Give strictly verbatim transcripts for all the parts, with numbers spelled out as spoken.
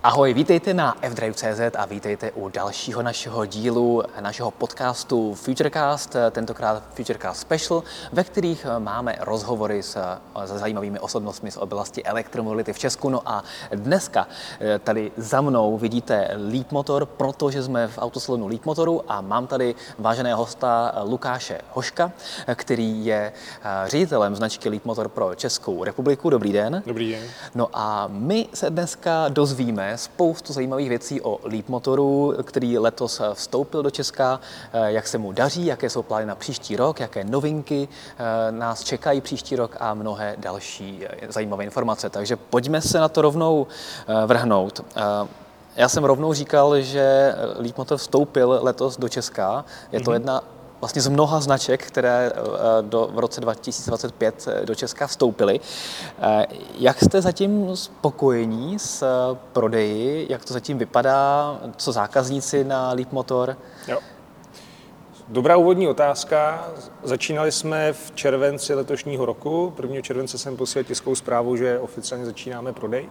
Ahoj, vítejte na F Drive tečka cé zet a vítejte u dalšího našeho dílu našeho podcastu Futurecast, tentokrát Futurecast Special, ve kterých máme rozhovory s, s zajímavými osobnostmi z oblasti elektromobility v Česku. No a dneska tady za mnou vidíte Leapmotor, protože jsme v autosalonu Leapmotoru a mám tady váženého hosta Lukáše Hoška, který je ředitelem značky Leapmotor pro Českou republiku. Dobrý den. Dobrý den. No a my se dneska dozvíme spoustu zajímavých věcí o Leapmotoru, který letos vstoupil do Česka, jak se mu daří, jaké jsou plány na příští rok, jaké novinky nás čekají příští rok a mnohé další zajímavé informace. Takže pojďme se na to rovnou vrhnout. Já jsem rovnou říkal, že Leapmotor vstoupil letos do Česka. Je to mm-hmm. jedna vlastně z mnoha značek, které do, v roce dva tisíce dvacet pět do Česka vstoupily. Jak jste zatím spokojení s prodeji? Jak to zatím vypadá? Co zákazníci na Leapmotor? Jo. Dobrá úvodní otázka. Začínali jsme v červenci letošního roku. prvního července jsem posílal tiskovou zprávu, že oficiálně začínáme prodej.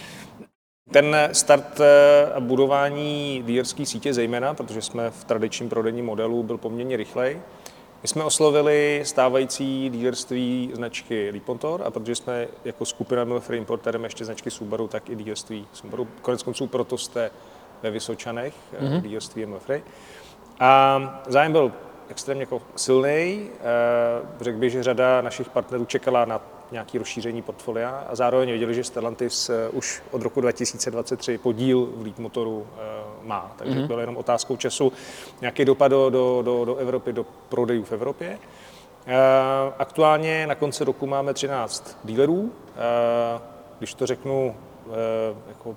Ten start a budování dealerské sítě zejména, protože jsme v tradičním prodejním modelu, byl poměrně rychlej. My jsme oslovili stávající dealerství značky Leapmotor a protože jsme jako skupina Mil-Free importérem ještě značky Subaru, tak i dealerství Subaru. Konec konců proto jste ve Vysočanech, mm-hmm. dealerství Mil-Free. A zájem byl extrémně jako silný. Řekl bych, že řada našich partnerů čekala na nějaké rozšíření portfolia a zároveň věděli, že Stellantis už od roku dva tisíce dvacet tři podíl v Leapmotoru má. Takže mm-hmm. bylo jenom otázkou času nějaký dopad do, do, do, do Evropy, do prodejů v Evropě. Aktuálně na konci roku máme třináct dealerů. Když to řeknu jako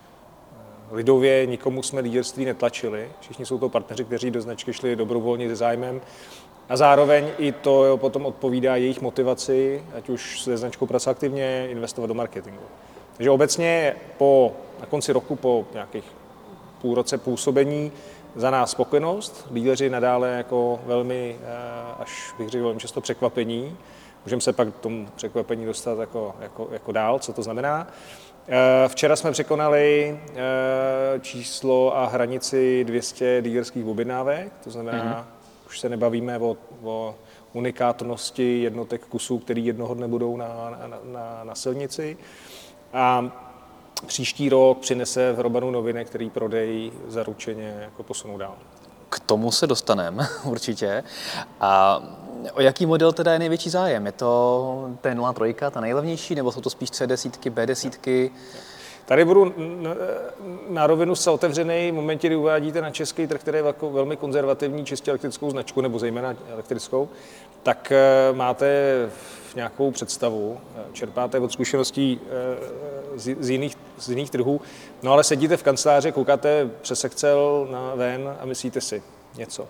lidově, nikomu jsme dealerství netlačili. Všichni jsou to partneři, kteří do značky šli dobrovolně se zájmem. A zároveň i to jo, potom odpovídá jejich motivaci, ať už se značkou pracovat aktivně, investovat do marketingu. Takže obecně po, na konci roku po nějakých půl roce působení za nás spokojenost. Dealeři nadále jako velmi, až bych řekl, velmi často překvapení. Můžeme se pak k tomu překvapení dostat jako, jako, jako dál, co to znamená. Včera jsme překonali číslo a hranici dvě stě dealerských objednávek, to znamená, mm-hmm. už se nebavíme o, o unikátnosti jednotek kusů, který jednoho dne budou na, na, na, na silnici. A příští rok přinese v Robanu novinek, který prodej zaručeně jako posunou dál. K tomu se dostaneme určitě. A o jaký model teda je největší zájem? Je to T nula tři, ta nejlevnější, nebo jsou to spíš C desítky, B desítky? Tady budu na rovinu se otevřený v momentě, kdy uvádíte na český trh, který je jako velmi konzervativní, čistě elektrickou značku, nebo zejména elektrickou, tak máte nějakou představu, čerpáte od zkušeností z jiných, z jiných trhů, no ale sedíte v kanceláři, koukáte přes Excel na ven a myslíte si něco.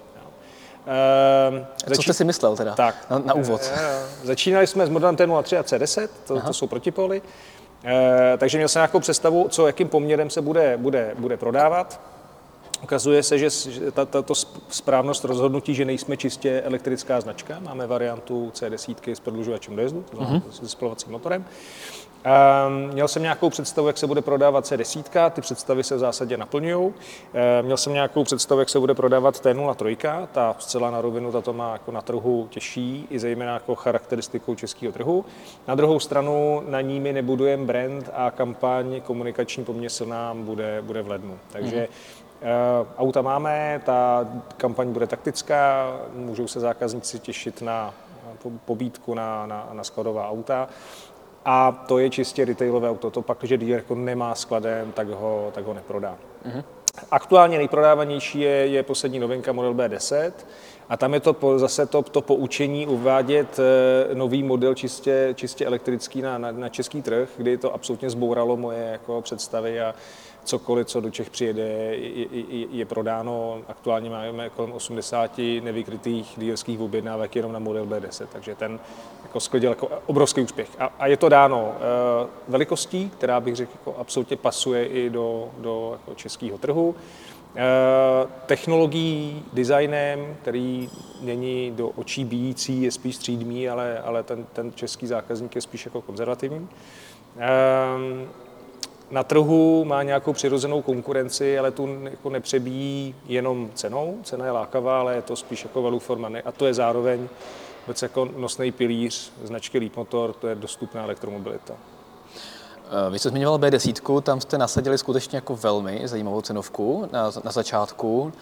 Uh, začí... Co jste si myslel teda tak, na, na úvod? Uh, začínali jsme s modelem T nula tři a C deset, to, to jsou protipóly. Uh, takže měl jsem nějakou představu, co, jakým poměrem se bude, bude, bude prodávat. Ukazuje se, že tato správnost rozhodnutí, že nejsme čistě elektrická značka. Máme variantu C deset s prodlužovačem dojezdu, to znamená uh-huh. s spalovacím motorem. Um, měl jsem nějakou představu, jak se bude prodávat C deset, ty představy se v zásadě naplňují. Um, měl jsem nějakou představu, jak se bude prodávat T nula tři, ta zcela na rovinu, tato má jako na trhu těžší, i zejména jako charakteristikou českého trhu. Na druhou stranu na ní my nebudujeme brand a kampaň komunikační poměrně silná bude, bude v lednu. Takže uh, auta máme, ta kampaň bude taktická, můžou se zákazníci těšit na pobídku na, na, na skladová auta. A to je čistě retailové auto. To pak, že dealer jako nemá skladem, tak ho, tak ho neprodá. Mm-hmm. Aktuálně nejprodávanější je, je poslední novinka model B deset a tam je to po, zase to, to poučení uvádět e, nový model čistě, čistě elektrický na, na, na český trh, kdy to absolutně zbouralo moje jako představy a cokoliv, co do Čech přijede, je, je, je prodáno. Aktuálně máme kolem osmdesát nevykrytých dealerských objednávek jenom na model B deset, takže ten jako sklidil jako obrovský úspěch. A, a je to dáno e, velikostí, která bych řekl jako absolutně pasuje i do, do jako českého trhu. E, technologií, designem, který není do očí bijící, je spíš střídmý, ale, ale ten, ten český zákazník je spíš jako konzervativní. E, na trhu má nějakou přirozenou konkurenci, ale tu jako nepřebíjí jenom cenou. Cena je lákavá, ale je to spíš jako value for money. A to je zároveň vůbec jako nosný pilíř značky Leapmotor, to je dostupná elektromobilita. Vy jste zmiňoval bé deset, tam jste nasadili skutečně jako velmi zajímavou cenovku na, na začátku.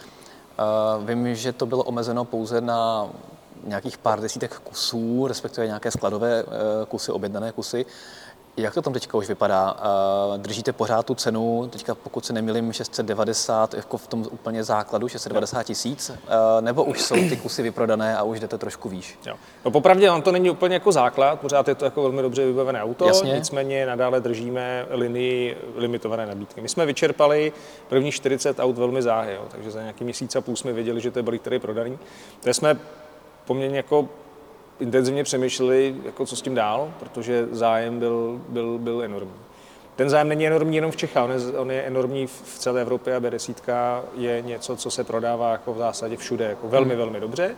Vím, že to bylo omezeno pouze na nějakých pár desítek kusů, respektive nějaké skladové kusy, objednané kusy. Jak to tam teďka už vypadá? Držíte pořád tu cenu, teďka pokud se nemýlím šest set devadesát, jako v tom úplně základu šest set devadesát tisíc, nebo už jsou ty kusy vyprodané a už jdete trošku výš? Jo. No popravdě on to není úplně jako základ, pořád je to jako velmi dobře vybavené auto, Jasně. Nicméně nadále držíme linii limitované nabídky. My jsme vyčerpali první čtyřicet aut velmi záhy, jo, takže za nějaký měsíc a půl jsme věděli, že to je balík, který je prodaný. To jsme poměrně jako intenzivně přemýšleli, jako co s tím dál, protože zájem byl, byl, byl enormní. Ten zájem není enormní jenom v Čechách, on je, on je enormní v celé Evropě a bé deset je něco, co se prodává jako v zásadě všude, jako velmi, velmi dobře.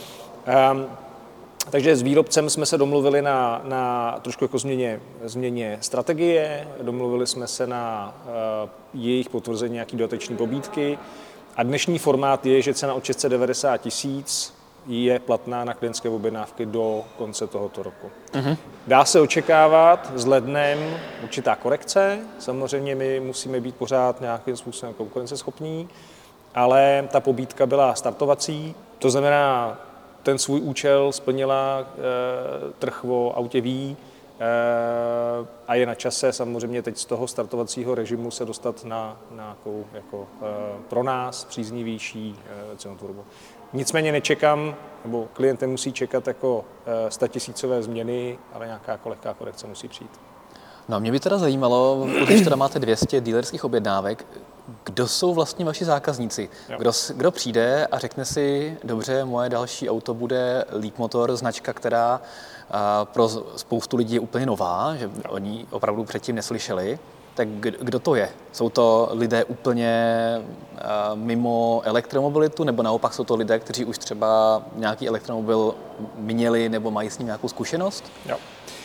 Um, takže s výrobcem jsme se domluvili na, na trošku jako změně, změně strategie, domluvili jsme se na uh, jejich potvrzení nějaký dotační pobídky a dnešní formát je, že cena od šest set devadesát tisíc je platná na klientské objednávky do konce tohoto roku. Uh-huh. Dá se očekávat s lednem určitá korekce, samozřejmě my musíme být pořád nějakým způsobem konkurenceschopní, ale ta pobídka byla startovací, to znamená, ten svůj účel splnila, e, trh o autě ví e, a je na čase samozřejmě teď z toho startovacího režimu se dostat na nějakou jako, e, pro nás příznivější e, cenotvorbu. Nicméně nečekám, nebo klient musí čekat jako statisícové změny, ale nějaká jako lehká korekce musí přijít. No a mě by teda zajímalo, když teda máte dvě stě dealerských objednávek, kdo jsou vlastně vaši zákazníci? Kdo, kdo přijde a řekne si, dobře, moje další auto bude Leapmotor, značka, která pro spoustu lidí je úplně nová, že oni opravdu předtím neslyšeli. Tak kdo to je? Jsou to lidé úplně mimo elektromobilitu, nebo naopak jsou to lidé, kteří už třeba nějaký elektromobil měli nebo mají s ním nějakou zkušenost? Jo.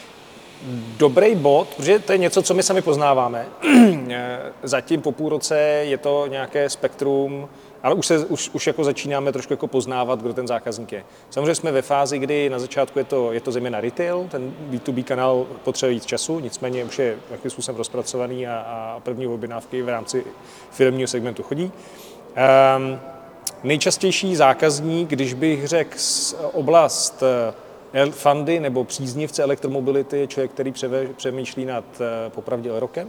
Dobrý bod, protože to je něco, co my sami poznáváme. Zatím po půl roce je to nějaké spektrum, ale už, se, už, už jako začínáme trošku jako poznávat, kdo ten zákazník je. Samozřejmě jsme ve fázi, kdy na začátku je to, je to zejména retail, ten bé dvě bé kanál potřebuje víc času, nicméně už je jakým způsobem rozpracovaný a, a první objednávky v rámci firemního segmentu chodí. Um, nejčastější zákazník, když bych řekl oblast fundy nebo příznivce elektromobility, je člověk, který převe, přemýšlí nad popravdě rokem.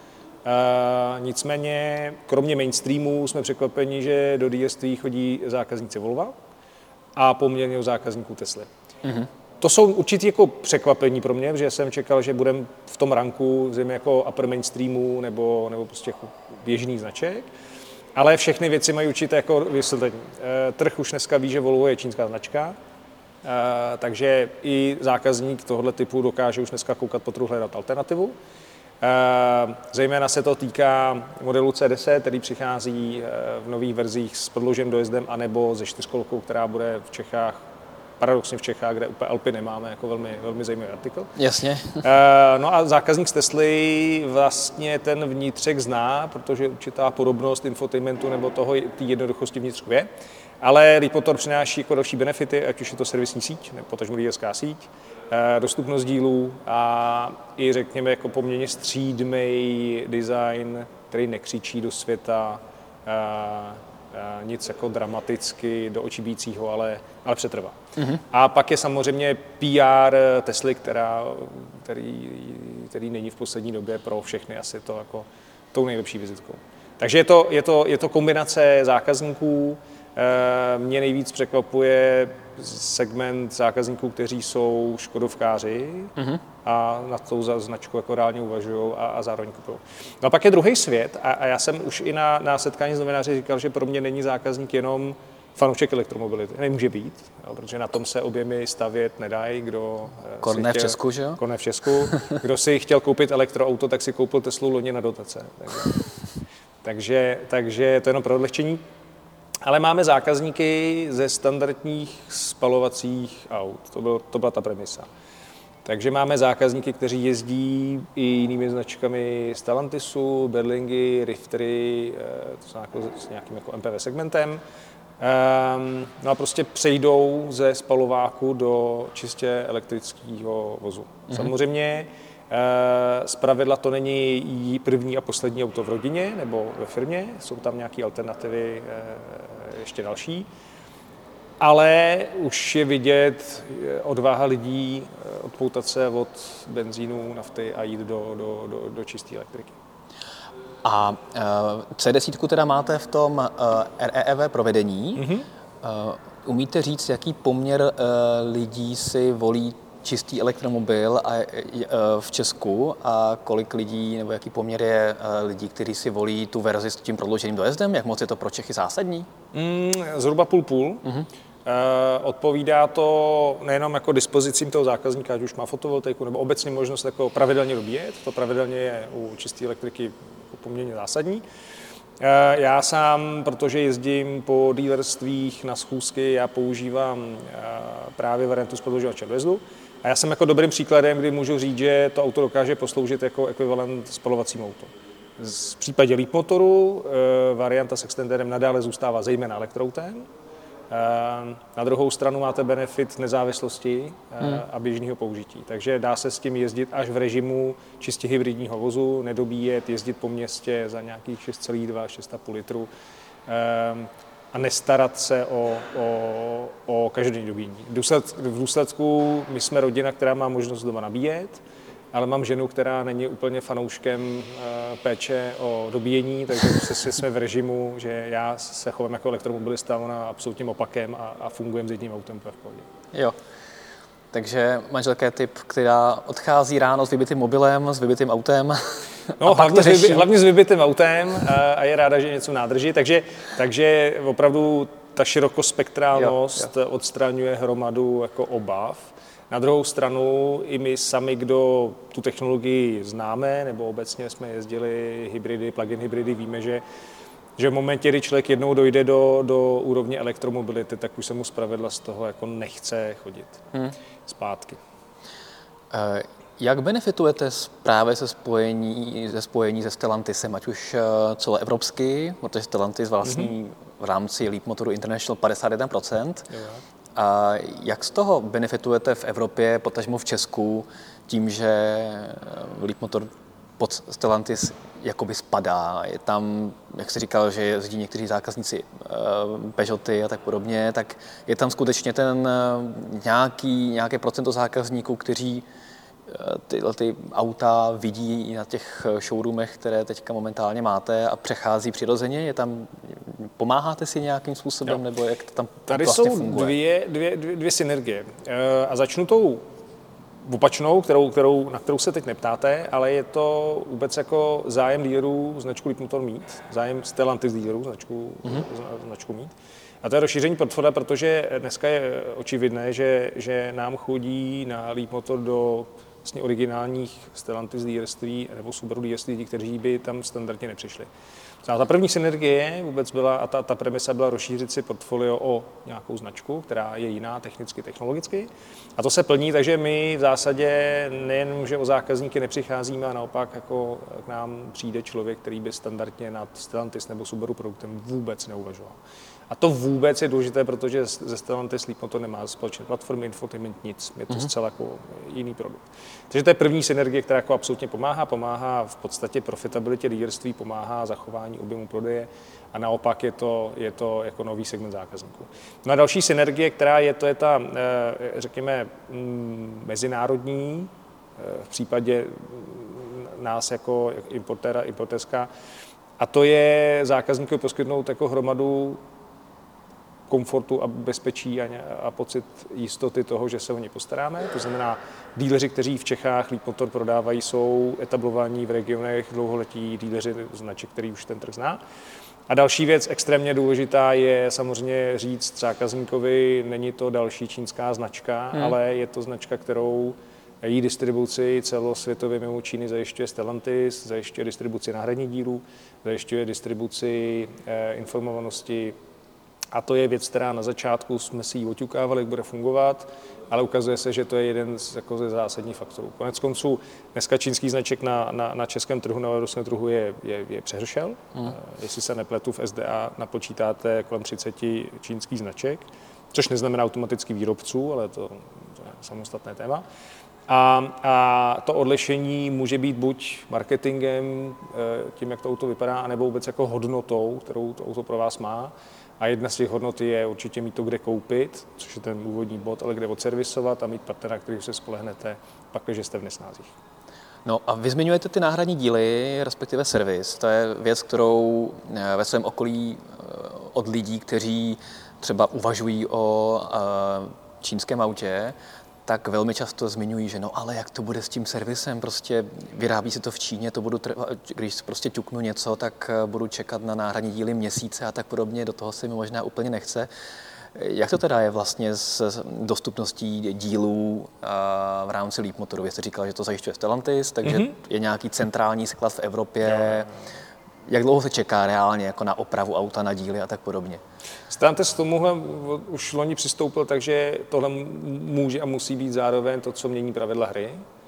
Uh, nicméně, kromě mainstreamu jsme překvapeni, že do dealerství chodí zákazníci Volva a poměrně u zákazníků Tesly. Mm-hmm. To jsou určitě jako překvapení pro mě, protože jsem čekal, že budeme v tom ranku zřejmě jako upper mainstreamu nebo, nebo prostě jako běžný značek. Ale všechny věci mají určitě jako vysvětlení. Uh, trh už dneska ví, že Volvo je čínská značka, uh, takže i zákazník tohoto typu dokáže už dneska koukat po trhu, hledat alternativu. Uh, zejména se to týká modelu C deset, který přichází uh, v nových verzích s prodlouženým dojezdem, anebo ze čtyřkolkou, která bude v Čechách, paradoxně v Čechách, kde úplně Alpy nemáme, jako velmi, velmi zajímavý artikl. Jasně. Uh, no a zákazník z Tesly vlastně ten vnitřek zná, protože určitá podobnost infotainmentu nebo toho té jednoduchosti vnitřku je. Ale Leapmotor přináší jako další benefity, ať už je to servisní síť, nebo potažmo dealerská síť, dostupnost dílů a i řekněme jako poměrně střídmý design, který nekřičí do světa, a, a nic jako dramaticky do očí bícího, ale, ale přetrvá. Mm-hmm. A pak je samozřejmě P R Tesly, která, který, který není v poslední době pro všechny asi to jako tou nejlepší vizitkou. Takže je to, je to, je to kombinace zákazníků. Mě nejvíc překvapuje segment zákazníků, kteří jsou škodovkáři mm-hmm. a na tou značku jako reálně uvažují a, a zároveň kupují. No a pak je druhý svět a, a já jsem už i na, na setkání s novináři říkal, že pro mě není zákazník jenom fanoušek elektromobility. Nemůže být, jo, protože na tom se objemy stavět nedají. Kdo Korné v Česku, že jo? Korné v Česku. Kdo si chtěl koupit elektroauto, tak si koupil Teslu loni na dotace. Takže, takže, takže to je jenom pro odlehčení. Ale máme zákazníky ze standardních spalovacích aut. To, byl, to byla ta premisa. Takže máme zákazníky, kteří jezdí i jinými značkami Stellantisu, Berlingy, Riftery, to znamená jako s nějakým jako M P V segmentem. Um, no a prostě přejdou ze spalováku do čistě elektrického vozu. Mm-hmm. Samozřejmě uh, zpravidla to není první a poslední auto v rodině nebo ve firmě, jsou tam nějaké alternativy uh, ještě další. Ale už je vidět odvaha lidí odpoutat se od benzínu, nafty a jít do, do, do, do čisté elektriky. A uh, C deset teda máte v tom uh, R E E V provedení. Mm-hmm. Uh, umíte říct, jaký poměr uh, lidí si volí čistý elektromobil a, uh, v Česku a kolik lidí, nebo jaký poměr je uh, lidí, kteří si volí tu verzi s tím prodlouženým dojezdem? Jak moc je to pro Čechy zásadní? Mm, zhruba půl-půl. Mm-hmm. Uh, odpovídá to nejenom jako dispozicím toho zákazníka, ať už má fotovoltaiku, nebo obecně možnost jako pravidelně dobíjet. To pravidelně je u čisté elektriky poměrně zásadní. Uh, já sám, protože jezdím po dealerstvích na schůzky, já používám uh, právě variantu z prodlužovače dojezdu. A já jsem jako dobrým příkladem, kdy můžu říct, že to auto dokáže posloužit jako ekvivalent spalovacímu autu. V případě Leapmotoru uh, varianta s extenderem nadále zůstává zejména elektroautem. Na druhou stranu máte benefit nezávislosti hmm. a běžného použití. Takže dá se s tím jezdit až v režimu čistě hybridního vozu, nedobíjet, jezdit po městě za nějakých šest celá dva, šest celá pět litru a nestarat se o, o, o každodenní dobíjení. V důsledku my jsme rodina, která má možnost doma nabíjet, ale mám ženu, která není úplně fanouškem péče o dobíjení, takže prostě jsme v režimu, že já se chovám jako elektromobilista, ona absolutním opakem a, a fungujeme s jedním autem v pohodě. Jo. Takže manželka je typ, která odchází ráno s vybitým mobilem, s vybitým autem. No, hlavně, s vybi, hlavně s vybitým autem a, a je ráda, že je něco nádrží, takže, takže opravdu ta širokospektrálnost jo, jo. odstraňuje hromadu jako obav. Na druhou stranu i my sami, kdo tu technologii známe, nebo obecně jsme jezdili hybridy, plug-in hybridy, víme, že, že v momentě, kdy člověk jednou dojde do, do úrovně elektromobility, tak už se mu zpravidla z toho jako nechce chodit hmm. zpátky. Jak benefitujete právě se spojení, ze spojení se Stellantisem, ať už celoevropsky, protože Stellantis vlastní mm-hmm. v rámci Leapmotoru International padesát jedna procent. Jo. A jak z toho benefitujete v Evropě, potažmo v Česku, tím, že Leapmotor pod Stellantis jakoby spadá? Je tam, jak jsi říkal, že jezdí někteří zákazníci Peugeoty a tak podobně, tak je tam skutečně ten nějaký, nějaké procento zákazníků, kteří tyhle ty auta vidí i na těch showroomech, které teďka momentálně máte a přechází přirozeně? Je tam, pomáháte si nějakým způsobem, jo. nebo jak to tam Tady vlastně jsou funguje? dvě, dvě, dvě, dvě synergie. A začnu tou opačnou, kterou, kterou, na kterou se teď neptáte, ale je to vůbec jako zájem dealerů značku Leapmotor mít, zájem Stellantis dealerů značku, mm-hmm. značku mít. A to je rozšíření portfolia, protože dneska je očividné, že, že nám chodí na Leapmotor do vlastně originálních Stellantis dealerství nebo Subaru dealerství, kteří by tam standardně nepřišli. A ta první synergie vůbec byla, a ta, ta premisa byla rozšířit si portfolio o nějakou značku, která je jiná technicky, technologicky. A to se plní, takže my v zásadě nejen, že o zákazníky nepřicházíme, a naopak jako k nám přijde člověk, který by standardně nad Stellantis nebo Subaru produktem vůbec neuvažoval. A to vůbec je důležité, protože ze Stellantis Leapmotor nemá společné platformy, infotainment, nic. Je to mm-hmm. zcela jako jiný produkt. Takže to je první synergie, která jako absolutně pomáhá. Pomáhá v podstatě profitabilitě dealerství, pomáhá zachování objemu prodeje a naopak je to, je to jako nový segment zákazníků. No a další synergie, která je, to je ta, řekněme, mezinárodní, v případě nás jako importéra, importérská, a to je zákazníkovi poskytnout jako hromadu komfortu a bezpečí a, a pocit jistoty toho, že se o ně postaráme. To znamená, díleři, kteří v Čechách Leapmotor prodávají, jsou etablovaní v regionech, dlouholetí díleři značek, který už ten trh zná. A další věc extrémně důležitá je samozřejmě říct zákazníkovi, není to další čínská značka, hmm. ale je to značka, kterou její distribuci celosvětově mimo Číny zajišťuje Stellantis, zajišťuje distribuci náhradních dílů, zajišťuje distribuci eh, informovanosti A to je věc, která na začátku jsme si ji oťukávali, jak bude fungovat, ale ukazuje se, že to je jeden z, jako ze zásadních faktorů. Konec konců dneska čínský značek na, na, na českém trhu, na evropském trhu je, je, je přehršel. Hmm. Jestli se nepletu, v S D A napočítáte kolem třicet čínských značek, což neznamená automaticky výrobců, ale to, to je samostatné téma. A, a to odlišení může být buď marketingem, tím, jak to auto vypadá, anebo vůbec jako hodnotou, kterou to auto pro vás má. A jedna z těch hodnot je určitě mít to, kde koupit, což je ten úvodní bod, ale kde odservisovat a mít partnera, který se spolehnete, pak, když jste v nesnázích. No a vy zmiňujete ty náhradní díly, respektive servis. To je věc, kterou ve svém okolí od lidí, kteří třeba uvažují o čínském autě, tak velmi často zmiňují, že no ale jak to bude s tím servisem, prostě vyrábí se to v Číně, to budu trvat, když prostě ťuknu něco, tak budu čekat na náhradní díly měsíce a tak podobně, do toho se mi možná úplně nechce. Jak to teda je vlastně s dostupností dílů v rámci Leapmotoru? Vy jste říkal, že to zajišťuje Stellantis, takže mm-hmm. je nějaký centrální sklad v Evropě. Jak dlouho se čeká reálně jako na opravu auta, na díly a tak podobně? Stellantis k tomuhle už loni přistoupil, takže tohle může a musí být zároveň to, co mění pravidla hry.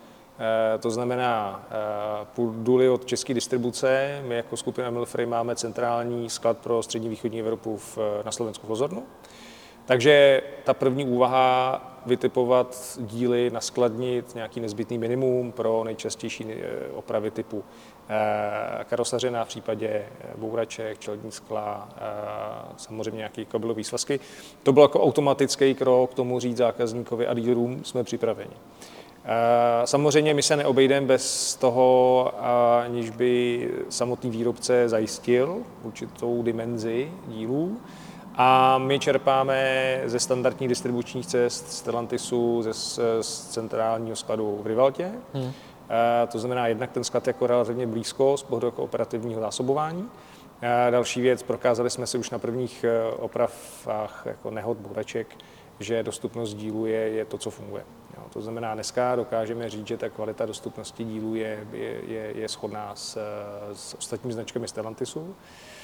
E, to znamená, e, půjdu-li od české distribuce, my jako skupina Milfrey máme centrální sklad pro střední východní Evropu v, na Slovensku v Lozornu. Takže ta první úvaha vytipovat díly, naskladnit nějaký nezbytný minimum pro nejčastější opravy typu karosařina v případě bouraček, čelední skla, samozřejmě nějaké kabelové svazky. To byl jako automatický krok k tomu říct zákazníkovi a dealerům jsme připraveni. Samozřejmě my se neobejdeme bez toho, aniž by samotný výrobce zajistil určitou dimenzi dílů. A my čerpáme ze standardních distribučních cest Stellantisu, ze, z centrálního skladu v Rivaltě. Hmm. E, to znamená jednak ten sklad jako relativně blízko z pohledu jako operativního zásobování. E, další věc, prokázali jsme si už na prvních opravách jako nehod, bouraček, že dostupnost dílů je, je to, co funguje. Jo, to znamená, dneska dokážeme říct, že ta kvalita dostupnosti dílů je, je, je, je shodná s, s ostatními značkami Stellantisu.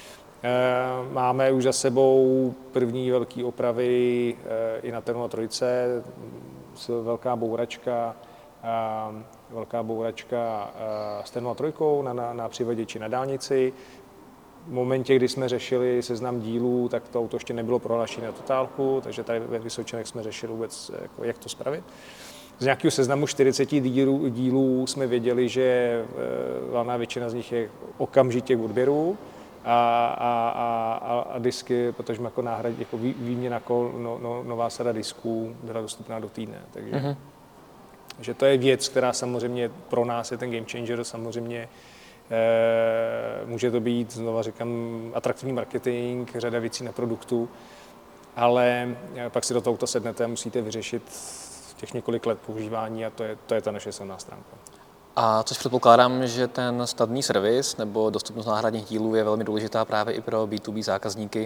Máme už za sebou první velké opravy i na Tenua trojce, velká bouračka, velká bouračka s Tenua trojkou na, na, na přivaděči na dálnici. V momentě, kdy jsme řešili seznam dílů, tak to auto ještě nebylo prohlášené na totálku, takže tady ve Vysočanech jsme řešili vůbec, jako, jak to spravit. Z nějakého seznamu čtyřicet dílů, dílů jsme věděli, že valná většina z nich je okamžitě k odběru. A, a, a, a disky, protože jako náhrad, jako vý, výměna kol, no, no, nová sada disků byla dostupná do týdne. Takže mm-hmm. že to je věc, která samozřejmě pro nás je ten game changer, samozřejmě e, může to být, znova říkám, atraktivní marketing, řada věcí na produktu, ale pak si do toho auta sednete a musíte vyřešit těch několik let používání a to je, to je ta naše silná stránka. A což předpokládám, že ten snadný servis nebo dostupnost náhradních dílů je velmi důležitá právě i pro B dva B zákazníky,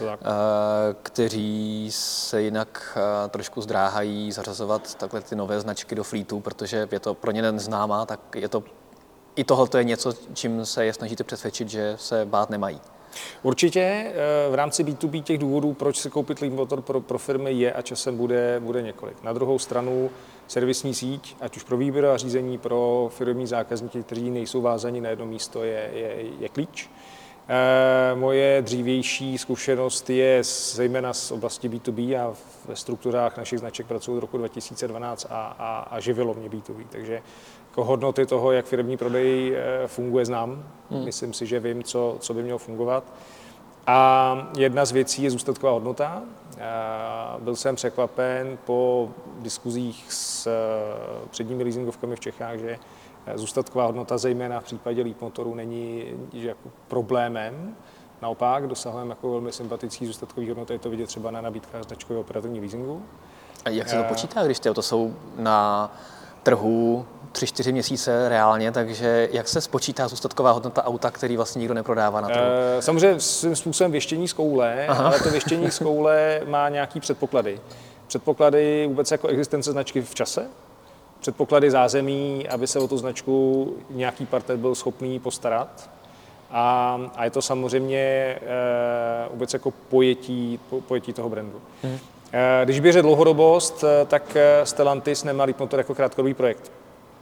kteří se jinak trošku zdráhají zařazovat takhle ty nové značky do fleetu, protože je to pro ně neznámá, tak je to, i tohle je něco, čím se je snažíte přesvědčit, že se bát nemají. Určitě v rámci B dva B těch důvodů, proč si koupit Leapmotor pro, pro firmy je a časem bude, bude několik. Na druhou stranu servisní síť, ať už pro výběr a řízení pro firmní zákazníky, kteří nejsou vázaní na jedno místo, je, je, je klíč. E, moje dřívější zkušenost je zejména z oblasti B dva B a ve strukturách našich značek pracuji od roku dva tisíce dvanáct a, a, a živilo mě B dva B. Takže jako hodnoty toho, jak firmní prodej funguje, znám. Hmm. Myslím si, že vím, co, co by mělo fungovat. A jedna z věcí je zůstatková hodnota. Byl jsem překvapen po diskuzích s předními leasingovkami v Čechách, že zůstatková hodnota zejména v případě Leapmotoru není jako problémem. Naopak dosahujeme jako velmi sympatický zůstatkový hodnoty, je to vidět třeba na nabídkách značkového operativního leasingu. A jak se to počítá, když ty auto jsou na trhu tři čtyři měsíce reálně, takže jak se spočítá zůstatková hodnota auta, který vlastně nikdo neprodává na trhu? E, samozřejmě svým způsobem věštění z koule, Aha. ale to věštění z koule má nějaký předpoklady. Předpoklady vůbec jako existence značky v čase, předpoklady zázemí, aby se o tu značku nějaký partner byl schopný postarat. A, a je to samozřejmě e, vůbec jako pojetí, po, pojetí toho brandu. Hmm. E, když běže dlouhodobost, tak Stellantis nemá Leapmotor jako krátkodobý projekt.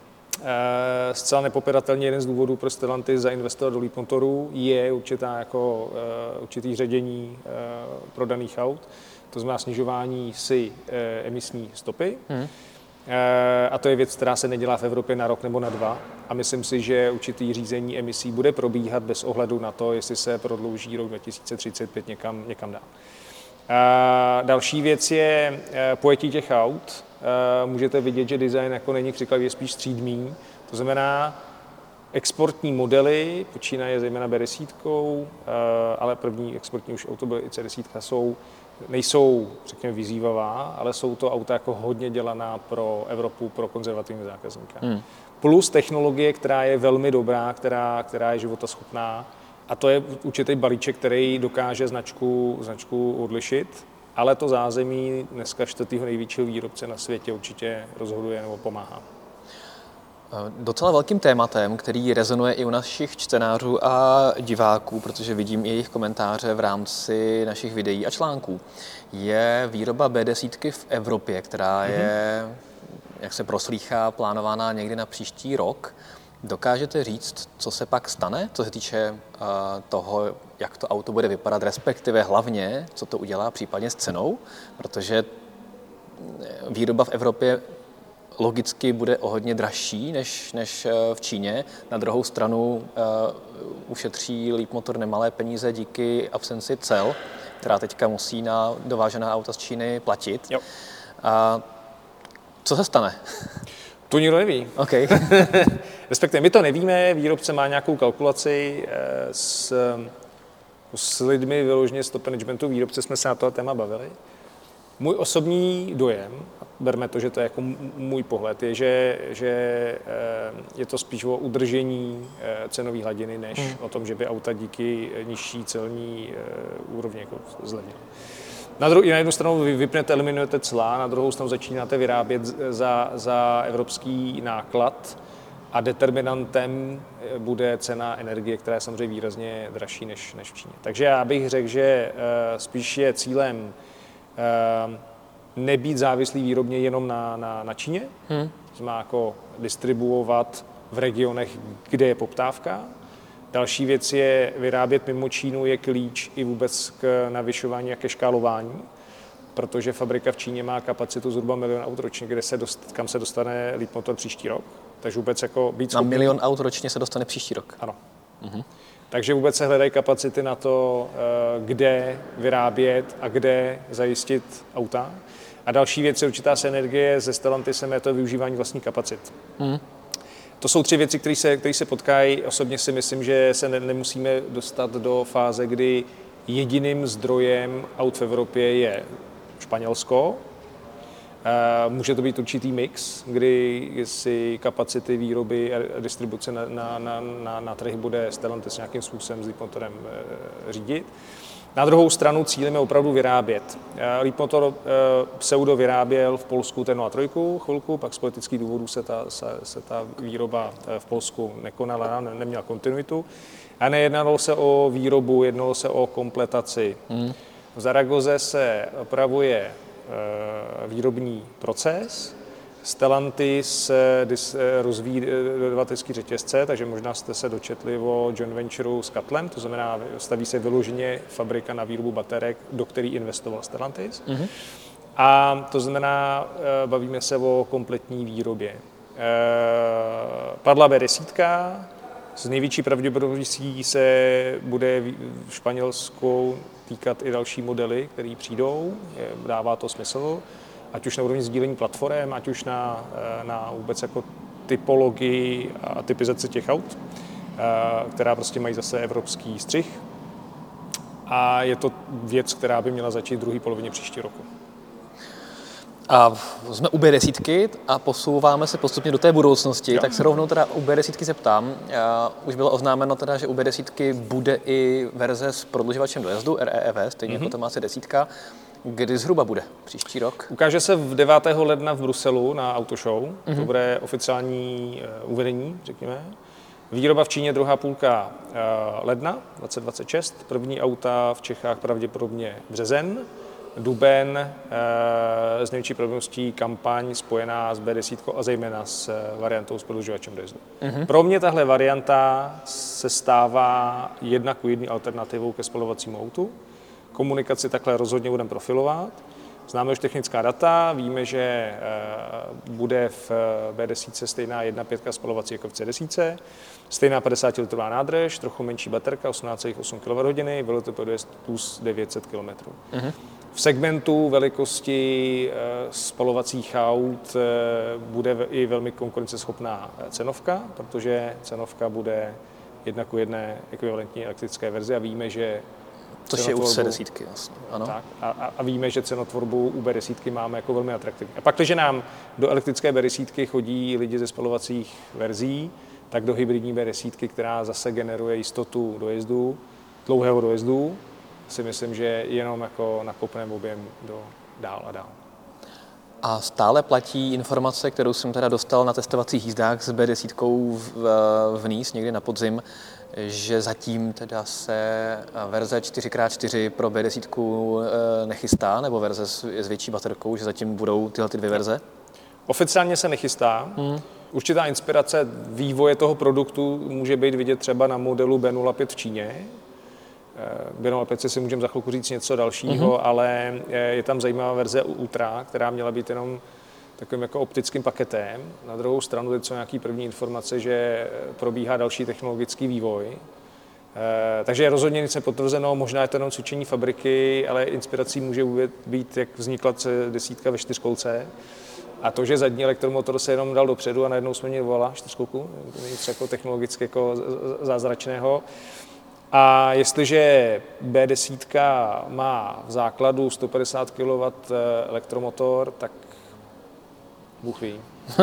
E, zcela nepopiratelně jeden z důvodů, proč Stellantis zainvestoval do Leapmotoru, je určitá jako, e, určitý ředění e, prodaných aut. To znamená snižování si e, emisní stopy. Hmm. E, a to je věc, která se nedělá v Evropě na rok nebo na dva. A myslím si, že určitý řízení emisí bude probíhat bez ohledu na to, jestli se prodlouží rok dva tisíce třicet pět někam, někam dál. E, další věc je e, pojetí těch aut. E, můžete vidět, že design jako není křiklavý, je spíš střídmý. To znamená, exportní modely, počínaje zejména bé deset, e, ale první exportní už auto i cé deset jsou nejsou, řekněme, vyzývavá, ale jsou to auta jako hodně dělaná pro Evropu, pro konzervativní zákazníka. Hmm. Plus technologie, která je velmi dobrá, která, která je životaschopná, a to je určitý balíček, který dokáže značku, značku odlišit, ale to zázemí dneska čtvrtého největšího výrobce na světě určitě rozhoduje nebo pomáhá. Docela velkým tématem, který rezonuje i u našich čtenářů a diváků, protože vidím i jejich komentáře v rámci našich videí a článků, je výroba bé deset v Evropě, která je, mm-hmm. jak se proslýchá, plánována někdy na příští rok. Dokážete říct, co se pak stane, co se týče uh, toho, jak to auto bude vypadat, respektive hlavně, co to udělá případně s cenou, protože výroba v Evropě logicky bude o hodně dražší než, než v Číně. Na druhou stranu uh, ušetří Leapmotor nemalé peníze díky absenci cel, která teďka musí na dovážená auta z Číny platit. Jo. Uh, co se stane? To nikdo neví. Okay. Respektive my to nevíme, výrobce má nějakou kalkulaci s, s lidmi vyloženě z top managementu výrobce, jsme se na tohle téma bavili. Můj osobní dojem, berme to, že to je jako můj pohled, je, že, že je to spíš o udržení cenové hladiny, než hmm. o tom, že by auta díky nižší celní úrovni jako zlevnily. Na, dru- na jednu stranu vy vypnete, eliminujete cla, na druhou stranu začínáte vyrábět za, za evropský náklad a determinantem bude cena energie, která je samozřejmě výrazně dražší než, než v Číně. Takže já bych řekl, že uh, spíš je cílem uh, nebýt závislý výrobně jenom na, na, na Číně, hmm. to znamená jako distribuovat v regionech, kde je poptávka. Další věc je vyrábět mimo Čínu, je klíč i vůbec k navyšování a ke škálování, protože fabrika v Číně má kapacitu zhruba milion aut ročně, kde se dost, kam se dostane Leapmotor příští rok. Takže vůbec jako být schopný... Na milion aut ročně se dostane příští rok. Ano. Mhm. Takže vůbec se hledají kapacity na to, kde vyrábět a kde zajistit auta. A další věc je určitá synergie se Stellantisem, je to využívání vlastních kapacit. Mhm. To jsou tři věci, které se, které se potkají. Osobně si myslím, že se ne, nemusíme dostat do fáze, kdy jediným zdrojem aut v Evropě je Španělsko. E, může to být určitý mix, kdy si kapacity výroby a distribuce na, na, na, na, na trh bude Stellantis nějakým způsobem s Leapmotorem e, řídit. Na druhou stranu cílem je opravdu vyrábět. Leapmotor pseudo vyráběl v Polsku T nula tři chvilku, pak z politických důvodů se ta, se, se ta výroba v Polsku nekonala, ne, neměla kontinuitu. A nejednalo se o výrobu, jednalo se o kompletaci. Hmm. V Zaragoze se opravuje výrobní proces, Stellantis rozvíjí dodavatelský řetězce, takže možná jste se dočetli o joint ventureu s Catlem, to znamená, staví se vyloženě fabrika na výrobu baterek, do který investoval Stellantis. Mm-hmm. A to znamená, bavíme se o kompletní výrobě. Padla bé deset, s největší pravděpodobností se bude v Španělsku týkat i další modely, které přijdou, dává to smysl. Ať už na úrovni sdílení platform, ať už na, na vůbec jako typologii a typizaci těch aut, která prostě mají zase evropský střih. A je to věc, která by měla začít v druhé polovině příští roku. A jsme u bé deset a posouváme se postupně do té budoucnosti, jo. Tak se rovnou teda u bé deset zeptám. Už bylo oznámeno teda, že u bé deset bude i verze s prodlužovačem dojezdu, R E E V, stejně mm-hmm. jako to má C deset. Kdy zhruba bude? Příští rok? Ukáže se v devátého ledna v Bruselu na Autoshow. Mm-hmm. To bude oficiální uh, uvedení, řekněme. Výroba v Číně druhá půlka ledna dvacet dvacet šest, první auta v Čechách pravděpodobně březen, duben, s největší pravděpodobností kampaň spojená s bé deset a zejména s variantou s prodlužovačem dojezdu. Mm-hmm. Pro mě tahle varianta se stává jedna ku jedné alternativou ke spalovacímu autu. Komunikaci takhle rozhodně budeme profilovat. Známe už technická data, víme, že bude v bé deset stejná jedna pět spalovací jako v cé deset, stejná padesátilitrová nádrž, trochu menší baterka, osmnáct celá osm kilowatthodin, velotopý dojezd plus devět set kilometrů. Mm-hmm. V segmentu velikosti spalovacích aut bude i velmi konkurenceschopná cenovka, protože cenovka bude jedna ku jedné ekvivalentní elektrické verzi a víme, že což je u cé deset, vlastně. Ano. Tak, a, a víme, že cenotvorbu u bé deset máme jako velmi atraktivní. A pak, když nám do elektrické bé deset chodí lidi ze spalovacích verzí, tak do hybridní bé deset, která zase generuje jistotu dojezdu, dlouhého dojezdu, si myslím, že jenom jako nakopneme objem do dál a dál. A stále platí informace, kterou jsem teda dostal na testovacích jízdách s bé deset v, v Nice někdy na podzim, že zatím teda se verze čtyři krát čtyři pro bé deset nechystá, nebo verze s, s větší baterkou, že zatím budou tyhle ty dvě verze? Oficiálně se nechystá. Hmm. Určitá inspirace vývoje toho produktu může být vidět třeba na modelu bé nula pět v Číně. bé nula pět si můžeme za chvilku říct něco dalšího, mm-hmm. ale je tam zajímavá verze Ultra, která měla být jenom takovým jako optickým paketem. Na druhou stranu teď jsou nějaké první informace, že probíhá další technologický vývoj. Takže rozhodně nic nepotvrzeno, možná je to jenom cvičení fabriky, ale inspirací může být, jak vznikla cé deset ve čtyřkolce. A to, že zadní elektromotor se jenom dal dopředu a najednou jsme měli vola čtyřkolku, to není nic jako technologicky jako zázračného. A jestliže bé deset má v základu sto padesát kilowattů elektromotor, tak Bůh ví.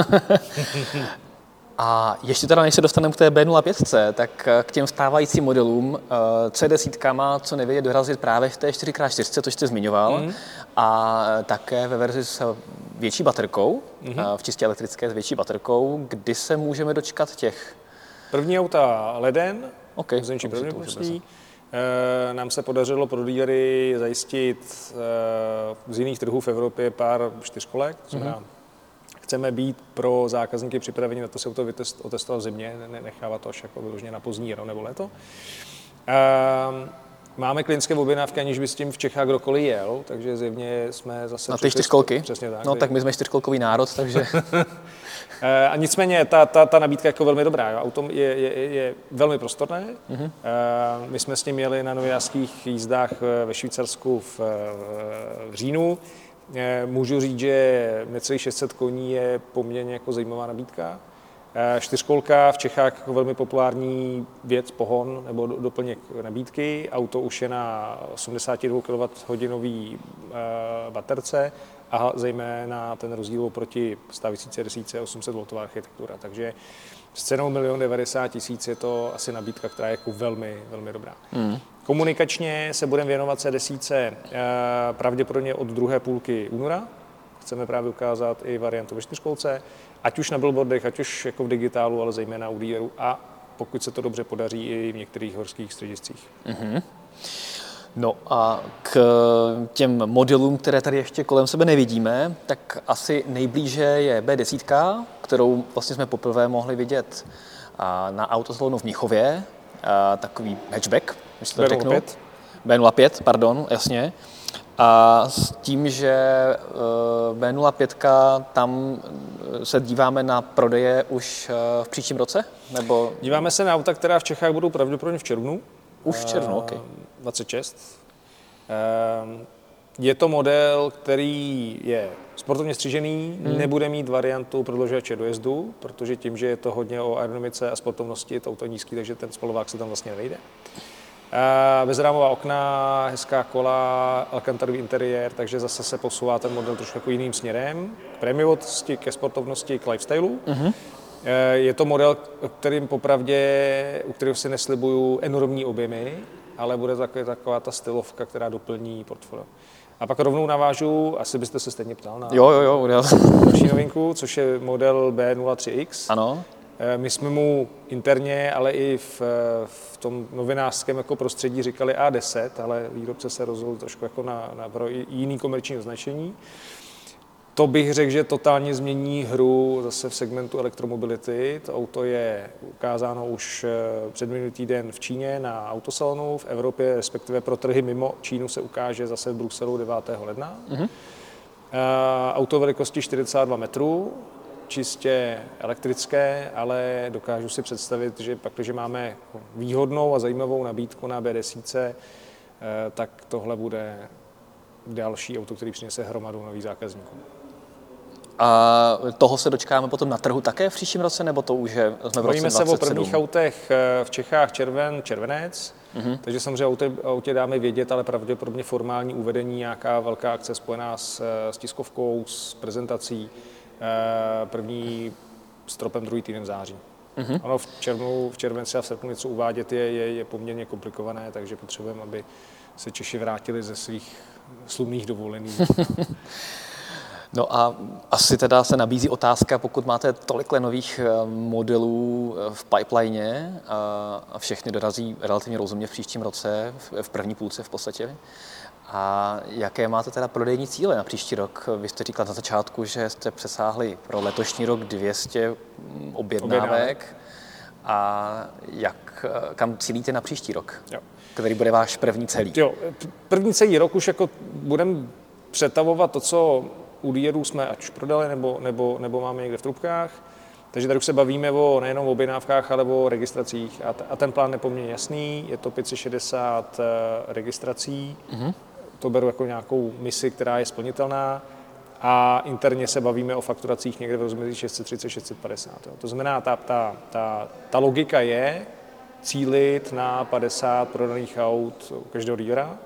A ještě teda, než se dostaneme k té bé nula pět, tak k těm stávajícím modelům cé deset má co nejvíce dorazit právě v té čtyři krát čtyři, to jste zmiňoval, mm. a také ve verzi s větší baterkou, mm. v čistě elektrické s větší baterkou. Kdy se můžeme dočkat těch? První auta leden, okay, s menší pravděpodobností. Nám se podařilo pro dílery zajistit z jiných trhů v Evropě pár čtyřkolek, co mm-hmm. chceme být pro zákazníky připraveni na to se to otestovat v zimě, nechávat to až jako vyloženě na pozdní jaro nebo léto. Máme klientské objednávky, aniž by s tím v Čechách kdokoliv jel, takže zjevně jsme zase... Na ty čtyřkolky? Přesně tak. No tak my jsme čtyřkolkový národ, takže... A nicméně ta, ta, ta nabídka je jako velmi dobrá. Jo. Auto je, je, je velmi prostorné. Mm-hmm. My jsme s ním jeli na novinářských jízdách ve Švýcarsku v, v říjnu. Můžu říct, že necelých šest set koní je poměrně jako zajímavá nabídka. Čtyřkolka v Čechách jako velmi populární věc, pohon nebo doplněk nabídky. Auto už je na osmdesát dva kilowatthodin baterce a zejména ten rozdíl oproti stávající cé deset osm set voltová architektura. Takže s cenou milion devadesát tisíc je to asi nabídka, která je jako velmi, velmi dobrá. Mm. Komunikačně se budeme věnovat cé deset pravděpodobně od druhé půlky února. Chceme právě ukázat i variantu ve čtyřkolce, ať už na billboardech, ať už jako v digitálu, ale zejména u dealerů a pokud se to dobře podaří i v některých horských střediscích. Mm-hmm. No a k těm modelům, které tady ještě kolem sebe nevidíme, tak asi nejblíže je bé deset, kterou vlastně jsme poprvé mohli vidět na autosalonu v Mnichově, takový hatchback, když to řeknu. bé nula pět, pardon, jasně. A s tím, že bé nula pět, tam se díváme na prodeje už v příštím roce? Nebo... Díváme se na auta, která v Čechách budou pravděpodobně v červnu. Už v červnu, ok. dvacet šest. Je to model, který je sportovně střižený, hmm. nebude mít variantu prodlužovače dojezdu, protože tím, že je to hodně o aerodynamice a sportovnosti, je to auto nízký, takže ten spalovák se tam vlastně nevejde. Bezrámová okna, hezká kola, alcantarový interiér, takže zase se posouvá ten model trošku jako jiným směrem. K prémiovosti, ke sportovnosti, k lifestylu. Mm-hmm. Je to model, kterým popravdě, u kterého si neslibuju enormní objemy, ale bude taková, taková ta stylovka, která doplní portfolio. A pak rovnou navážu, asi byste se stejně ptal na jo, jo, jo, další novinku, což je model bé nula tři iks. Ano. My jsme mu interně, ale i v, v tom novinářském jako prostředí říkali A deset, ale výrobce se rozhodl trošku jako na, na pro jiný komerční označení. To bych řekl, že totálně změní hru zase v segmentu elektromobility. To auto je ukázáno už před minulý týden v Číně na autosalonu, v Evropě, respektive pro trhy mimo Čínu se ukáže zase v Bruselu devátého ledna. Mm-hmm. Auto velikosti čtyřicet dva metrů, čistě elektrické, ale dokážu si představit, že pak, když máme výhodnou a zajímavou nabídku na bé deset, tak tohle bude další auto, který přinese hromadu nových zákazníků. A toho se dočkáme potom na trhu také v příštím roce, nebo to už je jsme v roce Bavíme se dvacet sedm? o prvních autech v Čechách červen, červenec, mm-hmm. takže samozřejmě autě, autě dáme vědět, ale pravděpodobně formální uvedení, nějaká velká akce spojená s, s tiskovkou, s prezentací, první stropem druhý týden v září. Mm-hmm. Ono v červnu, v červenci a v srpnu něco uvádět je, je, je poměrně komplikované, takže potřebujeme, aby se Češi vrátili ze svých slunných dovolených. No a asi teda se nabízí otázka, pokud máte tolikle nových modelů v pipeline a všechny dorazí relativně rozumně v příštím roce, v první půlce v podstatě. A jaké máte teda prodejní cíle na příští rok? Vy jste říkal na začátku, že jste přesáhli pro letošní rok dvě stě objednávek. A jak, kam cílíte na příští rok? Jo. Který bude váš první celý? Jo, první celý rok už jako budeme přetavovat to, co u dealerů jsme ať už prodali, nebo, nebo, nebo máme někde v trubkách. Takže tady už se bavíme o nejenom o objednávkách, ale o registracích. A, t- a ten plán je poměrně jasný, je to pět set šedesát uh, registrací. Mm-hmm. To beru jako nějakou misi, která je splnitelná. A interně se bavíme o fakturacích někde v rozmezí šest set třicet až šest set padesát. Jo. To znamená, ta, ta, ta, ta logika je cílit na padesát prodaných aut u každého dealera.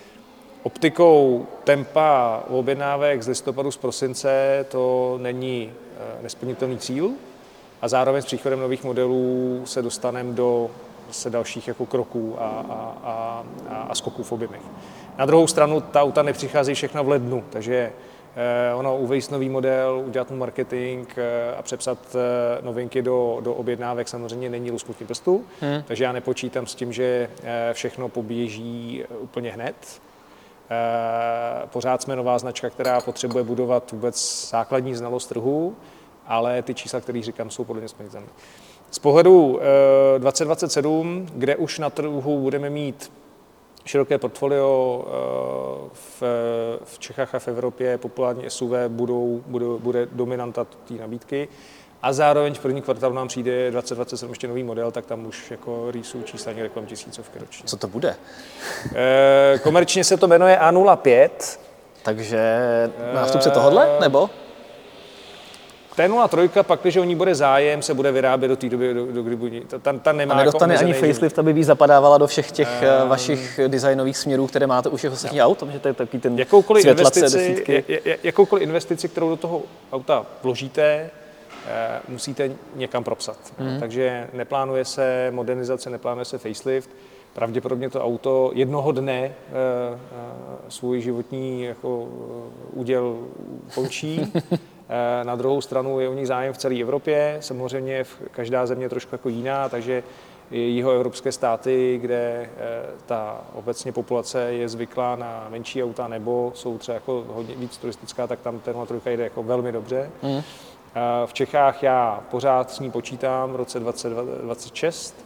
Optikou tempa objednávek z listopadu z prosince to není nesplnitelný cíl a zároveň s příchodem nových modelů se dostaneme do se dalších jako kroků a, a, a, a skoků v objemech. Na druhou stranu ta auta nepřichází všechno v lednu, takže eh, ono uvést nový model, udělat mu marketing eh, a přepsat eh, novinky do, do objednávek samozřejmě není lusknutí prstů, hmm. takže já nepočítám s tím, že eh, všechno poběží úplně hned. Eh, pořád jsme nová značka, která potřebuje budovat vůbec základní znalost trhu, ale ty čísla, které říkám, jsou podle mě splnitelné. Z pohledu eh, dvacet dvacet sedm, kde už na trhu budeme mít široké portfolio, eh, v, v Čechách a v Evropě populární S U V budou, budou, bude dominanta té nabídky a zároveň v první kvartálu nám přijde dvacet dvacet sedm ještě nový model, tak tam už jako rýsou čísla někde kolem tisícovky ročně. Co to bude? Eh, komerčně se to jmenuje A nula pět. Takže nástupce tohodle, nebo? T nula tři, pak, když o ní bude zájem, se bude vyrábět do té doby, do, do kdy bude. Ta, ta nemá a nedostane jako ani facelift, aby víc zapadávala do všech těch um, vašich designových směrů, které máte už těch ostatních aut, že to je takový ten jakoukoliv investici, jakoukoliv investici, kterou do toho auta vložíte, musíte někam propsat. Mm. Takže neplánuje se modernizace, neplánuje se facelift. Pravděpodobně to auto jednoho dne svůj životní jako úděl končí. Na druhou stranu je o ní zájem v celé Evropě, samozřejmě každá země je trošku jako jiná, takže jihoevropské státy, kde ta obecně populace je zvyklá na menší auta nebo jsou třeba jako hodně víc turistická, tak tam ten trojka jde jako velmi dobře. Mm. V Čechách já pořád s ní počítám v roce dvacet dvacet šest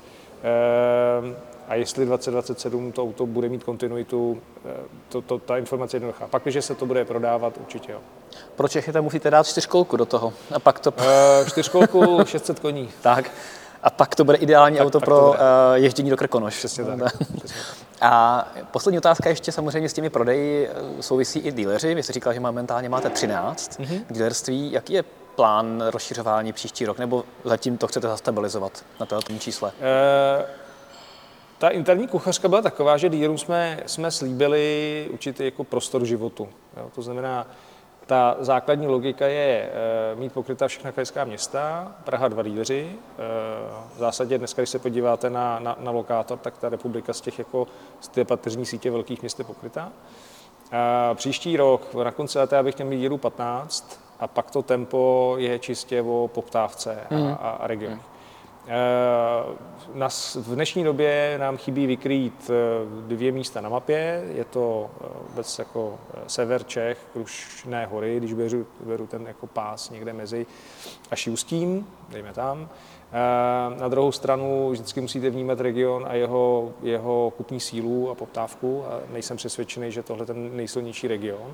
a jestli dvacet dvacet sedm to auto bude mít kontinuitu, to, to, ta informace je jednoduchá. Pak, když se to bude prodávat, určitě jo. Pro Čechy tam musíte dát čtyřkolku do toho. A pak to... Uh, čtyřkolku, šest set koní. Tak. A pak to bude ideální tak, auto tak pro uh, ježdění do Krkonoš. Přesně tak. A poslední otázka ještě samozřejmě s těmi prodeji souvisí i dealeři. Vy jste říkal, že momentálně máte třináct mm-hmm. dealerství. Jaký je plán rozšiřování příští rok, nebo zatím to chcete zastabilizovat na tomto čísle? Uh, ta interní kuchařka byla taková, že dealerům jsme, jsme slíbili určitý jako prostor životu. Jo, to znamená, ta základní logika je e, mít pokrytá všechna krajská města, Praha dva dealeři. E, v zásadě dneska, když se podíváte na, na, na lokátor, tak ta republika z těch jako z té pateřní sítě velkých měst je pokrytá. E, příští rok, na konci léta, bych měl mít dealerů patnáct a pak to tempo je čistě o poptávce a, mm. a, a regionech. Mm. V dnešní době nám chybí vykrýt dvě místa na mapě. Je to vůbec jako sever Čech, Krušné hory, když beru, beru ten jako pás někde mezi až Ústím, dejme tam. Na druhou stranu vždycky musíte vnímat region a jeho, jeho kupní sílu a poptávku. A nejsem přesvědčený, že tohle je ten nejsilnější region.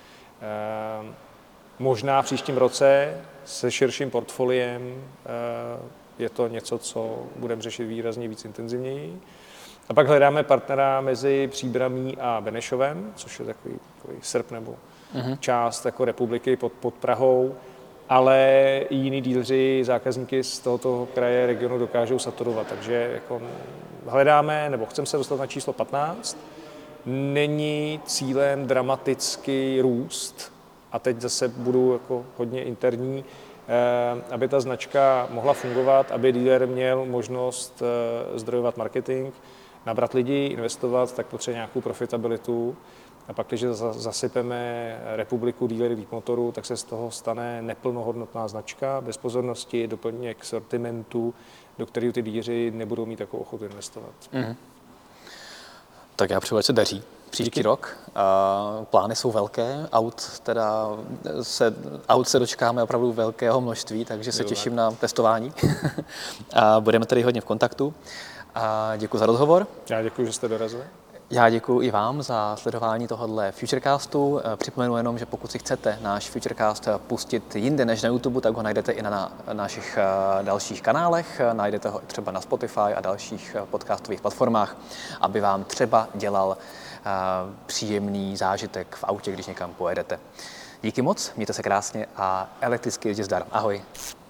Možná v příštím roce se širším portfoliem je to něco, co budeme řešit výrazně víc intenzivněji. A pak hledáme partnera mezi Příbramí a Benešovem, což je takový, takový srp nebo uh-huh. část jako republiky pod, pod Prahou, ale i jiní dílři, zákazníky z tohoto kraje regionu dokážou saturovat. Takže jako hledáme, nebo chceme se dostat na číslo patnáct. Není cílem dramatický růst, a teď zase budu jako hodně interní, aby ta značka mohla fungovat, aby dealer měl možnost zdrojovat marketing, nabrat lidi, investovat, tak potřebuje nějakou profitabilitu. A pak, když zasypeme republiku dealery Leapmotoru, tak se z toho stane neplnohodnotná značka, bez pozornosti, doplněk sortimentu, do kterého ty dealeři nebudou mít takovou ochotu investovat. Mm-hmm. Tak já přeju, ať se daří. Příští Díky. rok. Uh, plány jsou velké, aut, teda se, aut se dočkáme opravdu velkého množství, takže se těším na testování. A budeme tady hodně v kontaktu. A děkuji za rozhovor. Já děkuji, že jste dorazili. Já děkuji i vám za sledování tohohle Futurecastu. Připomenu jenom, že pokud si chcete náš Futurecast pustit jinde než na YouTube, tak ho najdete i na, na našich dalších kanálech. Najdete ho třeba na Spotify a dalších podcastových platformách, aby vám třeba dělal příjemný zážitek v autě, když někam pojedete. Díky moc, mějte se krásně a elektricky jezdě zdar. Ahoj.